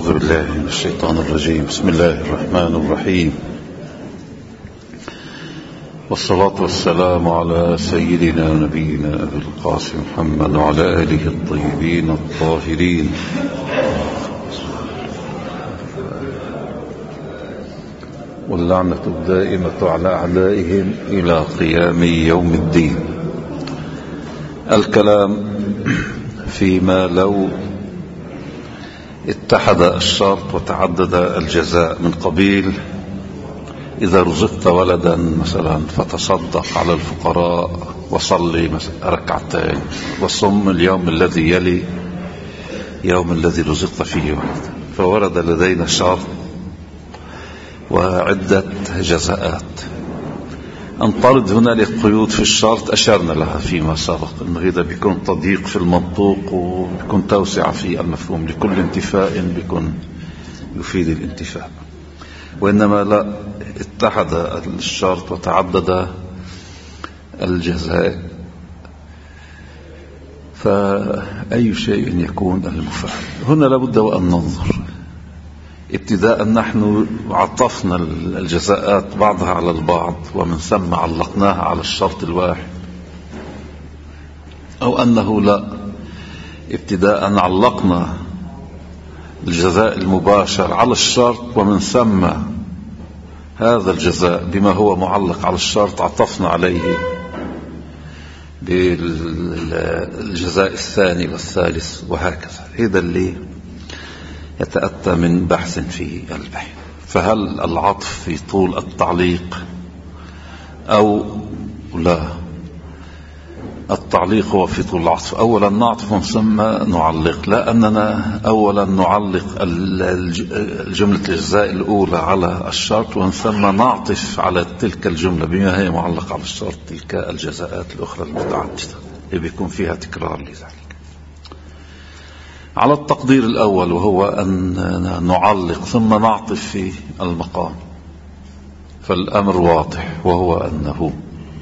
أعوذ بالله من الشيطان الرجيم. بسم الله الرحمن الرحيم، والصلاة والسلام على سيدنا ونبينا أبي القاسم محمد وعلى آله الطيبين الطاهرين، واللعنة الدائمة على أعدائهم إلى قيام يوم الدين. الكلام فيما لو اتحد الشرط وتعدد الجزاء، من قبيل إذا رزقت ولدا مثلا فتصدق على الفقراء وصلي ركعتين وصم اليوم الذي يلي يوم الذي رزقت فيه ولدا. فورد لدينا شرط وعدة جزاءات. انطرد هنالك قيود في الشرط أشرنا لها فيما سبق، إن هذا بيكون تضييق في المنطوق وبيكون توسع في المفهوم، لكل انتفاء بيكون يفيد الانتفاء. وإنما لا، اتحد الشرط وتعدد الجزاء، فأي شيء يكون المفعل. هنا لابد وأن ننظر ابتداء. نحن عطفنا الجزاءات بعضها على البعض ومن ثم علقناها على الشرط الواحد، أو أنه لا، ابتداء علقنا الجزاء المباشر على الشرط ومن ثم هذا الجزاء بما هو معلق على الشرط عطفنا عليه بالجزاء الثاني والثالث وهكذا. هذا اللي يتأتى من بحث في البحث. فهل العطف في طول التعليق أو لا؟ التعليق هو في طول العطف. أولا نعطف ثم نعلق، لأننا أولا نعلق الجملة الجزاء الأولى على الشرط ومن ثم نعطف على تلك الجملة بما هي معلقة على الشرط تلك الجزاءات الأخرى المتعددة اللي بيكون فيها تكرار لذلك. على التقدير الأول وهو أن نعلق ثم نعطف في المقام، فالأمر واضح، وهو أنه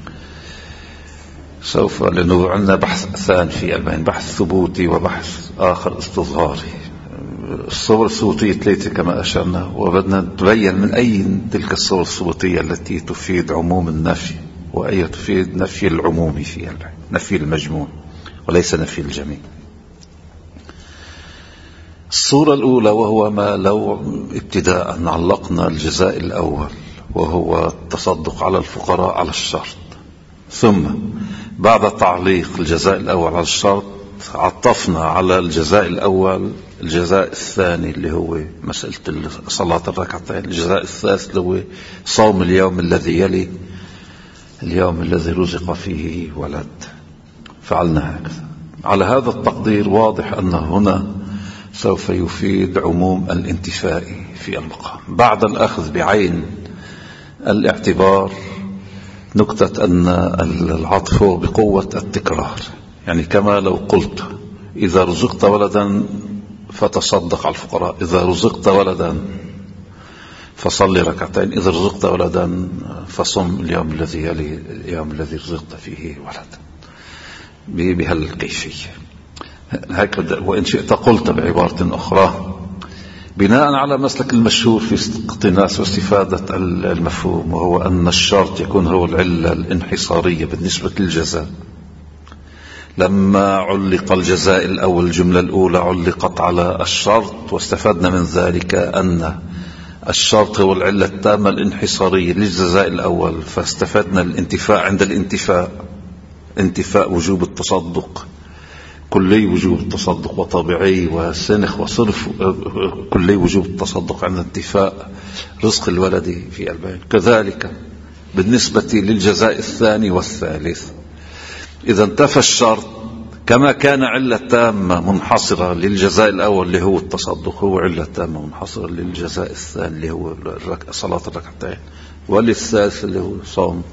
سوف، لأنه عندنا بحث ثاني في البين، بحث ثبوتي وبحث آخر استظهاري. الصور الثبوتية 3 كما أشرنا، وبدنا نتبين من أي تلك الصور الثبوتية التي تفيد عموم النفي وأي تفيد نفي العمومي في البين، نفي المجموع وليس نفي الجميع. الصورة الأولى وهو ما لو ابتداء علقنا الجزاء الأول وهو التصدق على الفقراء على الشرط، ثم بعد تعليق الجزاء الأول على الشرط عطفنا على الجزاء الأول الجزاء الثاني اللي هو مسألة صلاة الركعتين، الجزاء الثالث اللي هو صوم اليوم الذي يلي اليوم الذي رزق فيه ولد. فعلنا هكذا. على هذا التقدير واضح أن هنا سوف يفيد عموم الانتفاء في المقام. بعد الأخذ بعين الاعتبار نكتة أن العطف هو بقوة التكرار، يعني كما لو قلت إذا رزقت ولدا فتصدق على الفقراء، إذا رزقت ولدا فصلي ركعتين، إذا رزقت ولدا فصم اليوم الذي يلي اليوم الذي رزقت فيه ولدا، بهالكيفية هكذا. وإن شئت قلت بعبارة أخرى بناء على مسلك المشهور في اقتناس واستفادة المفهوم، وهو أن الشرط يكون هو العلة الانحصارية بالنسبة للجزاء. لما علق الجزاء الأول الجملة الأولى علقت على الشرط، واستفدنا من ذلك أن الشرط هو العلة التامة الانحصارية للجزاء الأول، فاستفدنا الانتفاء. عند الانتفاء انتفاء وجوب التصدق كلي وجوب التصدق وطبيعي وسنخ وصرف كلي وجوب التصدق عند انتفاء رزق الولد في البين. كذلك بالنسبة للجزاء الثاني والثالث، إذا انتفى الشرط كما كان علة تامة منحصرة للجزاء الأول اللي هو التصدق، هو علة تامة منحصرة للجزاء الثاني اللي هو صلاة الركعتين، وللثالث اللي هو صوم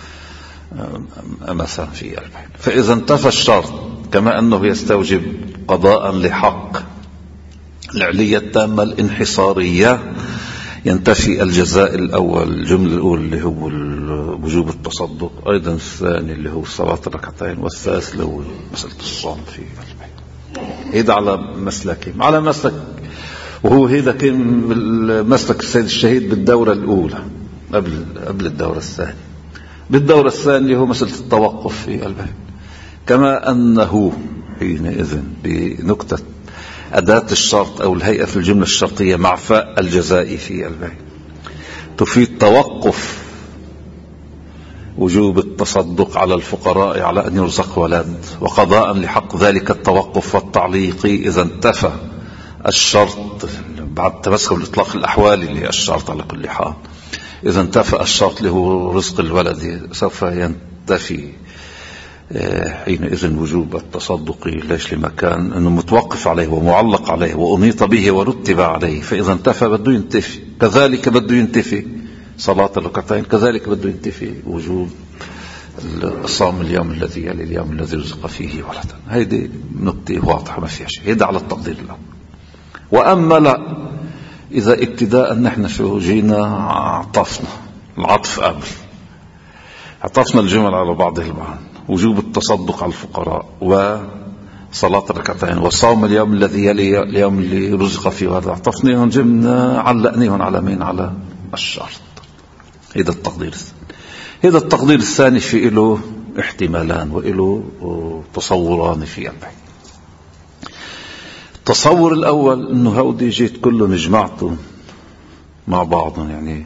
مثلا في البين. فإذا انتفى الشرط كما أنه يستوجب قضاء لحق العلية التامة الانحصارية، ينتفي الجزاء الأول الجملة الأولى اللي هو وجوب التصدق، أيضا الثاني اللي هو صلاة الركعتين، والثالث اللي هو مسألة الصوم في البيت. هذا على مسلك وهو هذا كان مسلك السيد الشهيد بالدورة الأولى قبل الدورة الثانية. بالدورة الثانية هو مسألة التوقف في البيت، كما أنه حينئذ بنكتة أداة الشرط أو الهيئة في الجملة الشرطية مع فاء الجزاء في البيت تفيد توقف وجوب التصدق على الفقراء على أن يرزق ولد، وقضاء لحق ذلك التوقف والتعليق إذا انتفى الشرط بعد تمسك بالإطلاق الأحوال اللي هي الشرط على كل حال. إذا انتفى الشرط له رزق الولد سوف ينتفي حينئذ وجوب التصدق. ليش؟ لمكان أنه متوقف عليه ومعلق عليه وأنيط به ورتب عليه، فإذا انتفى بده ينتفي. كذلك بده ينتفي صلاة الركعتين، كذلك بده ينتفي وجوب الصوم اليوم الذي يلي اليوم الذي رزق فيه ولدا. هيدي نقطة واضحة ما فيها شيء، هيدا على التقدير الأول. وأما لا، إذا ابتداء نحن شو جينا عطفنا العطف قبل، عطفنا الجمل على بعضها البعض، وجوب التصدق على الفقراء وصلاة الركعتين وصوم اليوم الذي يلي اليوم اللي رزق فيه ولد، عطفناهم جمنا علقناهم على مين؟ على الشرط. هذا التقدير الثاني. هذا التقدير الثاني في له احتمالان وله تصوران في البيت. التصور الأول أنه هودي جيت كلهم جمعتهم مع بعضهم، يعني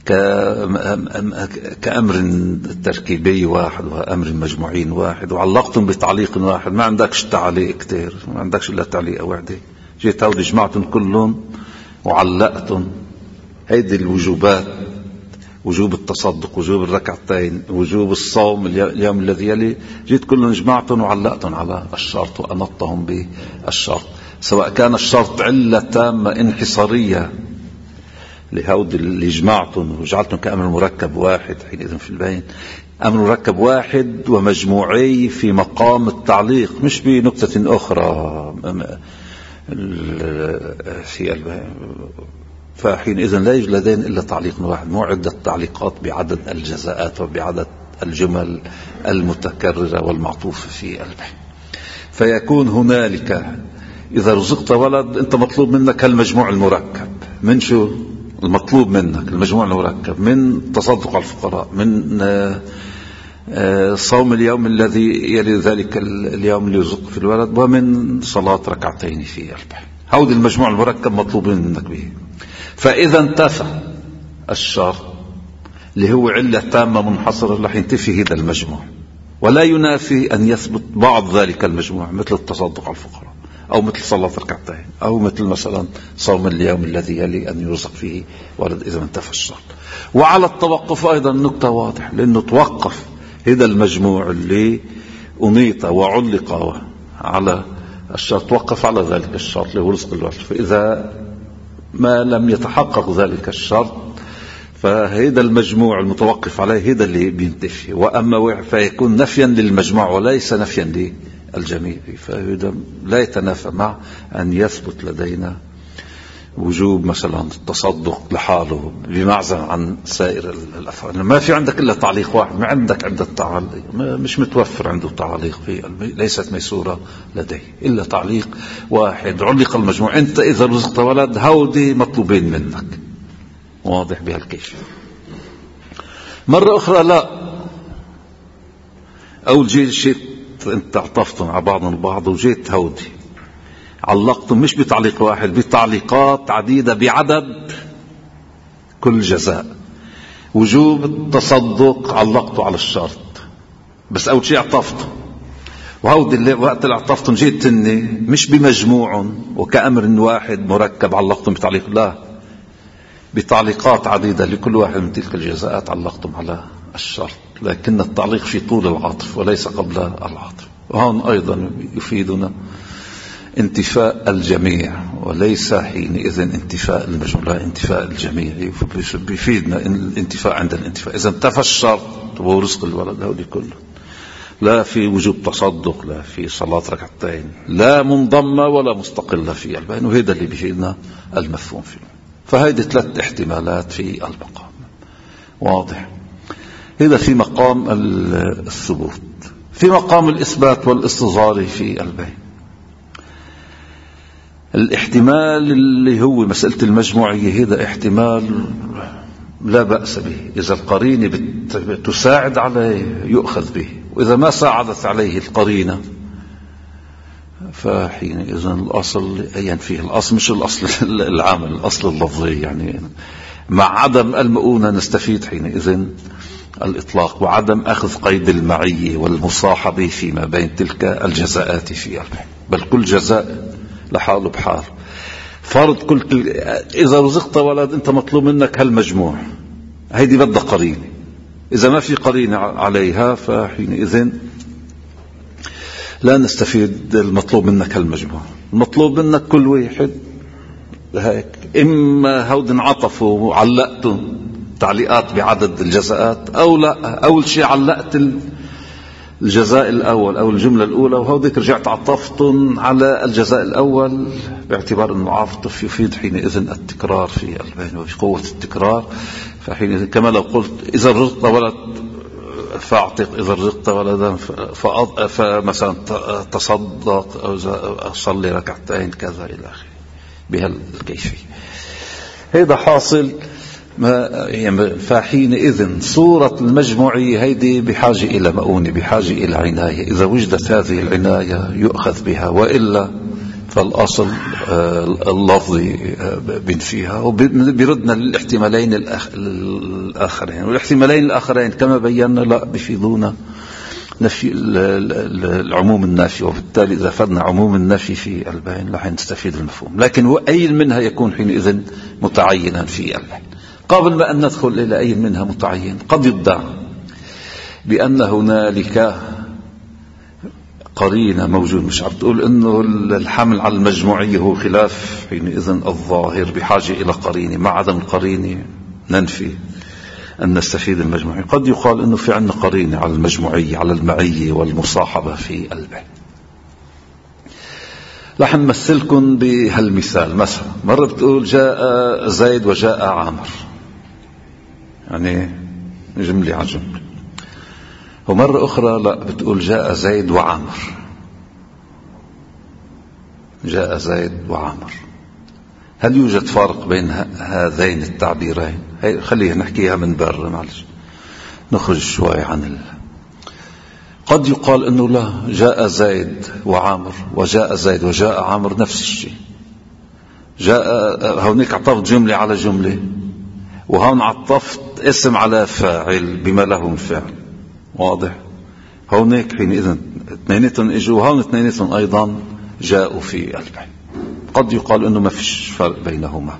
كأمر تركيبي واحد وأمر مجموعين واحد، وعلقتهم بتعليق واحد. ما عندكش تعليق كتير، ما عندكش إلا تعليق واحدة. جيت هودي جمعتهم كلهم وعلقتهم. هيدي الوجوبات: وجوب التصدق، وجوب الركعتين، وجوب الصوم اليوم الذي يلي، جيت كلهم جمعتهم وعلقتهم على الشرط وأنطهم بالشرط، سواء كان الشرط علة تامة انحصارية لهود اللي جمعتهم وجعلتهم كأمر مركب واحد. حينئذ في البين أمر مركب واحد ومجموعي في مقام التعليق، مش بنقطة أخرى في البين. فحينئذ لا يوجد لدينا إلا تعليق واحد، مو عدة تعليقات بعدد الجزاءات وبعدد الجمل المتكررة والمعطوفة في البين. فيكون هنالك إذا رزقت ولد أنت مطلوب منك المجموع المركب. من شو المطلوب منك؟ المجموع المركب من تصدق على الفقراء، من صوم اليوم الذي يلي ذلك اليوم اللي يرزق في الولد، ومن صلاة ركعتين في البحر. هود المجموع المركب مطلوبين منك به. فإذا انتفى الشرط اللي هو علة تامة منحصرة رح ينتفي هذا المجموع، ولا ينافي أن يثبت بعض ذلك المجموع مثل التصدق على الفقراء، أو مثل صلاة ركعتين، أو مثل مثلا صوم اليوم الذي يلي أن يرزق فيه ولد إذا انتفى الشرط. وعلى التوقف أيضا نقطة واضحة، لأنه توقف هذا المجموع اللي أنيط وعلق على الشرط، توقف على ذلك الشرط اللي هو رزق الولد. فإذا ما لم يتحقق ذلك الشرط فهذا المجموع المتوقف عليه هذا اللي بينتفي. وأما فيكون نفيا للمجموع وليس نفيا للجميع، فهذا لا يتنافى مع أن يثبت لدينا وجوب مثلا التصدق لحاله بمعزل عن سائر الأفعال. ما في عندك إلا تعليق واحد، ما عندك عدة تعليق، مش متوفر عنده تعليق في ليست ميسورة لديه إلا تعليق واحد علق المجموع. أنت إذا رزقت ولد هودي مطلوبين منك، واضح بهالكيف. مرة أخرى لا، أول جيت أنت عطفتم على بعضهم البعض وجيت هودي علقتم مش بتعليق واحد، بتعليقات عديدة بعدد كل جزاء. وجوب التصدق علقته على الشرط، بس أول شيء عطفتم، وهودي اللي وقت اللي عطفتم جيت مش بمجموع وكأمر واحد مركب علقتم بتعليق، لا، بتعليقات عديدة لكل واحد من تلك الجزاءات علقتم على الشرط، لكن التعليق في طول العطف وليس قبل العطف. وهون أيضا يفيدنا انتفاء الجميع وليس حينئذ انتفاء المجموع، لا، انتفاء الجميع. بيفيدنا الانتفاء عند الانتفاء. إذا انتفى الشرط وهو رزق الولد هؤلاء كله، لا في وجوب تصدق، لا في صلاة ركعتين، لا منضمة ولا مستقلة في البين. وهذا اللي بيفيدنا المفهوم فيه. فهذه 3 احتمالات في المقام، واضح. هذا في مقام الثبوت. في مقام الإثبات والاستصغار في البين، الاحتمال اللي هو مسألة المجموعية هذا احتمال لا بأس به، إذا القرينة تساعد عليه يؤخذ به، وإذا ما ساعدت عليه القرينة فحينئذ الأصل أين فيه الأصل، مش الأصل العام، الأصل اللفظي يعني. مع عدم المؤونة نستفيد حينئذ الإطلاق، وعدم أخذ قيد المعية والمصاحبة فيما بين تلك الجزاءات في البحث، بل كل جزاء لحاله بحال. فرض إذا رزقت ولد أنت مطلوب منك هالمجموع، هيدي بدها قرينة، إذا ما في قرينة عليها فحينئذ لا نستفيد المطلوب منك هالمجموع. المطلوب منك كل واحد هيك، إما هود انعطفوا وعلقتم تعليقات بعدد الجزاءات، أو لا، أول شيء علقت الجزاء الأول أو الجملة الأولى، وهوديك رجعت عطفتم على الجزاء الأول، باعتبار أنه عاطف يفيد حينئذ التكرار في البين وبقوة التكرار. فحينئذ كما لو قلت إذا رزقت ولد فاعتق، إذا رزقت ولدا فمثلا تصدق أو صلي ركعتين كذا إلى آخره بهالكيفية. هذا حاصل فحينئذ صورة المجموعية هيدي بحاجة إلى مؤونة، بحاجة إلى عناية. إذا وجدت هذه العناية يؤخذ بها، وإلا فالأصل اللفظي بنفيها وبردنا للاحتمالين الآخرين. والاحتمالين الآخرين كما بينا لا بفيدونا نفي العموم النافي، وبالتالي إذا فدنا عموم النافي في البين لا نستفيد المفهوم، لكن أي منها يكون حينئذ متعينا في البين. قبل ما أن ندخل إلى أي منها متعين، قد يدعى بأن هنالك قرينة موجود، مش عم تقول إنه الحمل على المجموعية هو خلاف حينئذ الظاهر بحاجة إلى قرينة، مع عدم القرينة ننفي أن نستفيد المجموعية. قد يقال إنه في عندنا قرينة على المجموعية، على المعية والمصاحبة في البين. رح نمثلكم بهالمثال. مثلا مرة بتقول جاء زيد وجاء عامر، يعني جملة على جملة. ومرة أخرى لا، بتقول جاء زيد وعامر، جاء زيد وعامر. هل يوجد فرق بين هذين التعبيرين؟ خلينا نحكيها من برا، معلش نخرج شوي عن قد يقال انه لا، جاء زيد وعامر وجاء زيد وجاء عامر نفس الشيء. جاء هونيك عطفت جملة على جملة، وهون عطفت اسم على فاعل بما له من فعل، واضح؟ هونيك حينئذ اثنيناتهم اجوا، وهون اثنيناتهم ايضا جاءوا في البين. قد يقال انه ما فيش فرق بينهما.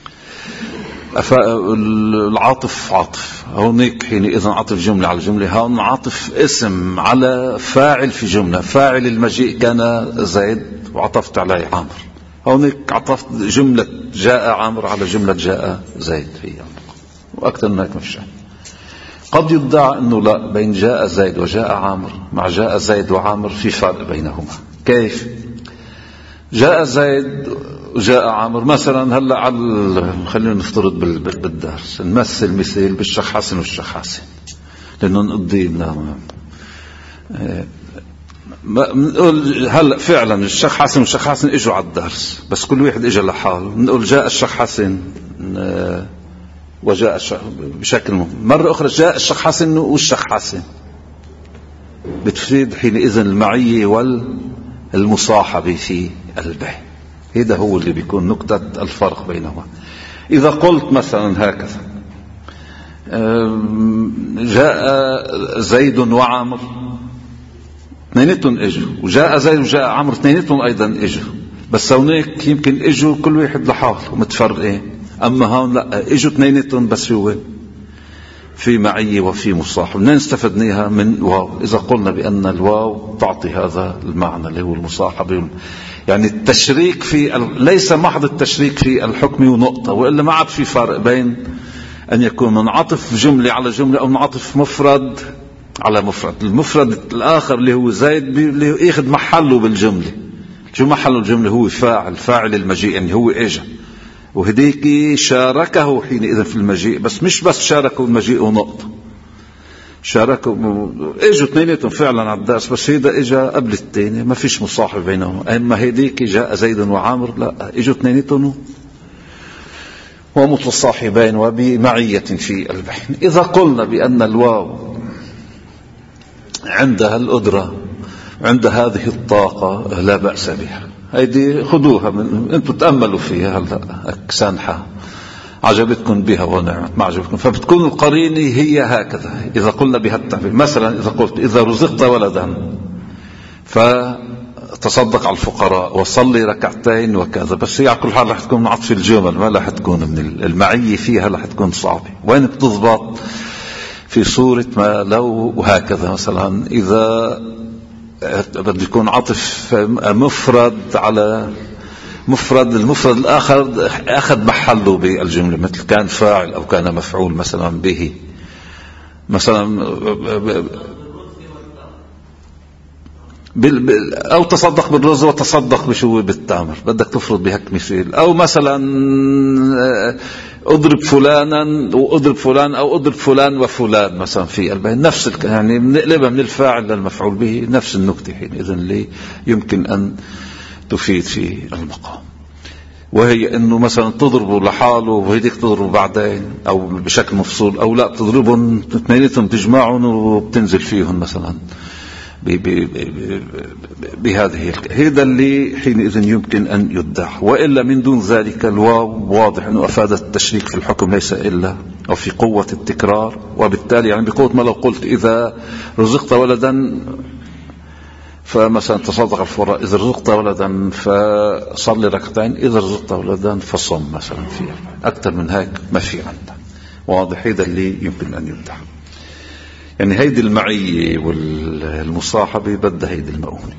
العاطف عاطف، هونيك حينئذ عطف جملة على جملة، هون عطف اسم على فاعل في جملة. فاعل المجيء كان زيد وعطفت عليه عامر، هونيك عطفت جملة جاء عامر على جملة جاء زيد فيها، وأكثر من هيك مش. قد يدعى أنه لا، بين جاء زيد وجاء عامر مع جاء زيد وعامر في فرق بينهما. كيف؟ جاء زيد وجاء عامر مثلا، هلا على خلينا نفترض بالدرس نمثل مثال بالشيخ حسن والشيخ حسن، لأنه نقضي نقول هلا فعلا الشيخ حسن والشيخ حسن اجوا على الدرس، بس كل واحد اجى لحاله. نقول جاء الشيخ حسن وجاء بشكل مرة أخرى جاء الشيخ حسن والشيخ حسن، بتفيد حينئذ المعية والمصاحبة في البين. هذا هو اللي بيكون نقطة الفرق بينهما. إذا قلت مثلا هكذا جاء زيد وعامر، اثنيناتهم اجوا، وجاء زيد وجاء عامر اثنيناتهم أيضا اجوا، بس هونيك يمكن اجوا كل واحد لحاله ومتفرقين، أما هون لا، اجوا اثنيناتهم بس هو في معية وفي مصاحب. منين استفدناها؟ من واو. إذا قلنا بأن الواو تعطي هذا المعنى اللي هو المصاحبة، يعني التشريك في ليس محض التشريك في الحكم ونقطة، وإلا ما عاد في فرق بين أن يكون منعطف جملة على جملة أو منعطف مفرد على مفرد. المفرد الآخر اللي هو زيد اللي ياخذ محله بالجملة. شو محله الجملة؟ هو فاعل المجيء، يعني هو إجا، وهديك شاركه حينئذ في المجيء، بس مش بس شاركه المجيء ونقطة، شاركوا، اجوا اثنيناتهم فعلا على الدرس، بس هيدا اجا قبل الثاني، ما فيش مصاحب بينهم. اما هيديك جاء زيد وعامر، لا، اجوا اثنيناتهم ومتصاحبين وبمعية في البحث. إذا قلنا بأن الواو عندها القدرة، عند هذه الطاقة، لا بأس بها. هيدي خذوها انتم تأملوا فيها هلا سانحة، عجبتكم بها ونعمت، ما عجبتكم، فبتكون القرينة هي هكذا. إذا قلنا بها التعبير، مثلا إذا قلت إذا رزقت ولدا فتصدق على الفقراء وصلي ركعتين وكذا، بس هي على كل حال رح تكون من عطف الجمل، ما رح تكون من المعية فيها، رح تكون صعبة. وين بتضبط؟ في صورة ما لو وهكذا. مثلا إذا بده يكون عطف مفرد على مفرد، المفرد الآخر أخذ محله بالجملة، مثل كان فاعل أو كان مفعول مثلا به، مثلا أو تصدق بالرز وتصدق بشو بالتمر، بدك تفرض بهك مثال. أو مثلا اضرب فلانا واضرب فلان، أو اضرب فلان وفلان مثلا في البين، نفس يعني بنقلبها من الفاعل للمفعول به، نفس النكتة حينئذ اللي يمكن أن تفيد في المقام. وهي انه مثلا تضربوا لحاله وهيديك تضربوا بعدين او بشكل مفصول، او لا تضربهم اثنيناتهم تجمعهم وبتنزل فيهم مثلا بهذه هذا اللي حينئذ يمكن ان يدع. والا من دون ذلك الواو واضح انه افادت التشريك في الحكم ليس الا، او في قوة التكرار، وبالتالي يعني بقوة ما لو قلت اذا رزقت ولدا فمثلا تصدق الفقراء، إذا رزقت ولدا فصلي ركعتين، إذا رزقت ولدا فصم مثلا فيها. أكثر من هيك ما في عندنا. واضح؟ هذا اللي يمكن أن يبدع. يعني هيدي المعية والمصاحبة بدها هيدي المؤونة.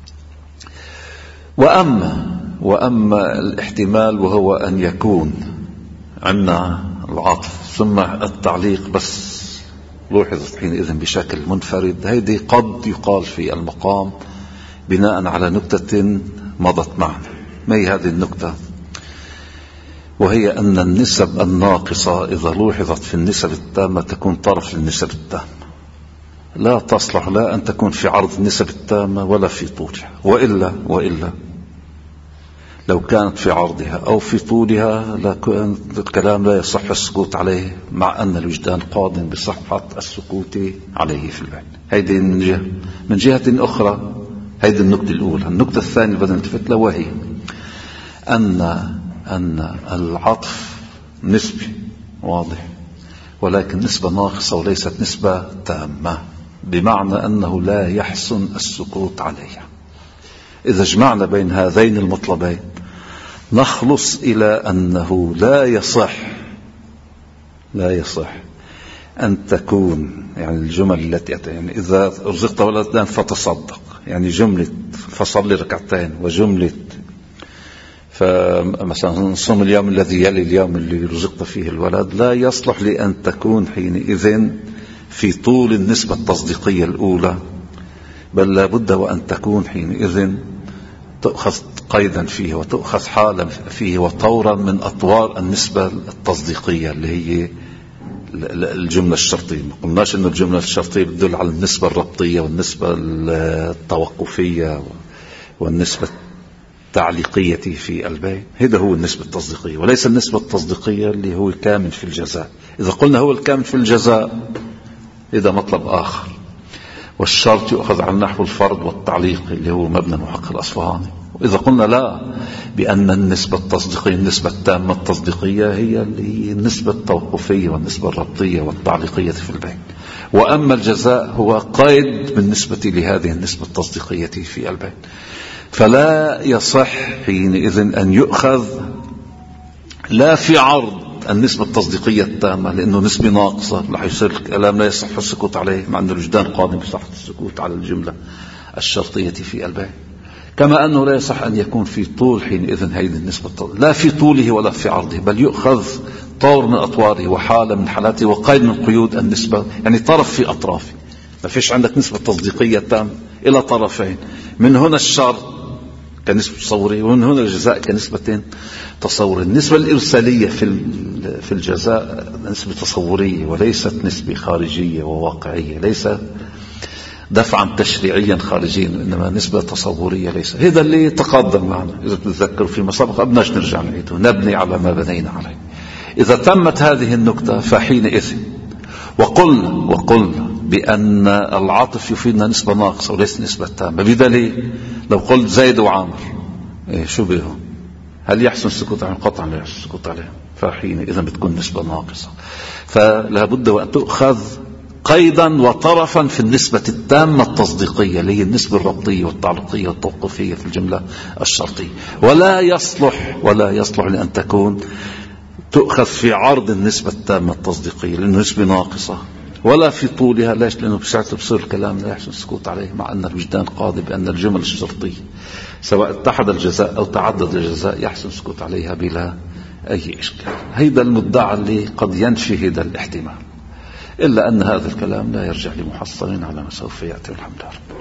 وأما الاحتمال وهو أن يكون عندنا العطف ثم التعليق بس لوحظت حينئذ بشكل منفرد، هيدي قد يقال في المقام بناء على نكتة مضت معنا. ما هي هذه النكتة؟ وهي أن النسب الناقصة إذا لوحظت في النسب التامة تكون طرف للنسب التامة، لا تصلح لا أن تكون في عرض النسب التامة ولا في طولها. وإلا لو كانت في عرضها أو في طولها الكلام لا يصح السكوت عليه، مع أن الوجدان قاض بصحة السكوت عليه في البين. هذه من جهة أخرى. هذه النقطة الأولى. النقطة الثانية بدنا نلتفت لها، وهي أن العطف نسبي واضح، ولكن نسبة ناقصة وليست نسبة تامة، بمعنى أنه لا يحسن السكوت عليها. إذا جمعنا بين هذين المطلبين نخلص إلى أنه لا يصح أن تكون يعني الجمل التي يعني إذا رزقت ولدا فتصدق، يعني جملة فصلي ركعتين وجملة فمثلا صم اليوم الذي يلي اليوم اللي رزقت فيه الولد، لا يصلح لأن تكون حينئذ في طول النسبة التصديقية الأولى، بل لابد وأن تكون حينئذ تأخذ قيدا فيه وتأخذ حالا فيه وطورا من أطوار النسبة التصديقية اللي هي الجملة الشرطية. ما قلناش أن الجملة الشرطية بتدل على النسبة الربطية والنسبة التوقفية والنسبة التعليقية في البين. هذا هو النسبة التصديقية، وليس النسبة التصديقية اللي هو الكامن في الجزاء. إذا قلنا هو الكامن في الجزاء هذا مطلب آخر، والشرط يؤخذ عن نحو الفرض والتعليق اللي هو مبنى محقق الأصفهاني. وإذا قلنا لا، بأن النسبة التصديقية النسبة التامة التصديقية هي النسبة التوقفية والنسبة الربطية والتعليقية في البين، وأما الجزاء هو قيد بالنسبة لهذه النسبة التصديقية في البين. فلا يصح حينئذ أن يؤخذ لا في عرض النسبة التصديقية التامة، لأنه نسبة ناقصة رح يصير الكلام لا يصح السكوت عليه، مع أن الوجدان قادم بصحة السكوت على الجملة الشرطية في البين. كما أنه لا يصح أن يكون في طول حينئذ هذه النسبة لا في طوله ولا في عرضه، بل يؤخذ طور من أطواره وحالة من حالاته وقيد من قيود النسبة، يعني طرف في أطرافه. ما فيش عندك نسبة تصديقية تام إلى طرفين، من هنا الشرط كنسبة تصورية ومن هنا الجزاء كنسبة تصورية. النسبة الإرسالية في في الجزاء نسبة تصورية وليست نسبة خارجية وواقعية، ليس دفعا تشريعيا خارجيا، إنما نسبة تصورية. ليس هذا اللي تقدم معنا إذا تتذكروا فيما سبق، أبناش نرجع نعيده، نبني على ما بنينا عليه. إذا تمت هذه النكتة فحينئذ وقل بأن العاطف يفيدنا نسبة ناقصة وليس نسبة تامة. بدليل لو قلت زيد وعامر شو بيهم، هل يحسن السكوت عليهم؟ قطعا لا يحسن السكوت عليهم، فحينئذ بتكون نسبة ناقصة. فلا بد وأن تؤخذ قيدا وطرفا في النسبة التامة التصديقية اللي هي النسبة الربطية والتعلقية والتوقفية في الجملة الشرطية. ولا يصلح لأن تكون تؤخذ في عرض النسبة التامة التصديقية لأنه نسبة ناقصة، ولا في طولها. ليش؟ لأنه بساعته بصير الكلام لا يحسن السكوت عليه، مع أن الوجدان قاضي بأن الجمل الشرطية سواء اتحد الجزاء أو تعدد الجزاء يحسن السكوت عليها بلا أي إشكال. هيدا المدعى اللي قد ينفي هذا الاحتمال، إلا أن هذا الكلام لا يرجع لمحصل على ما سوف يأتي. الحمد لله.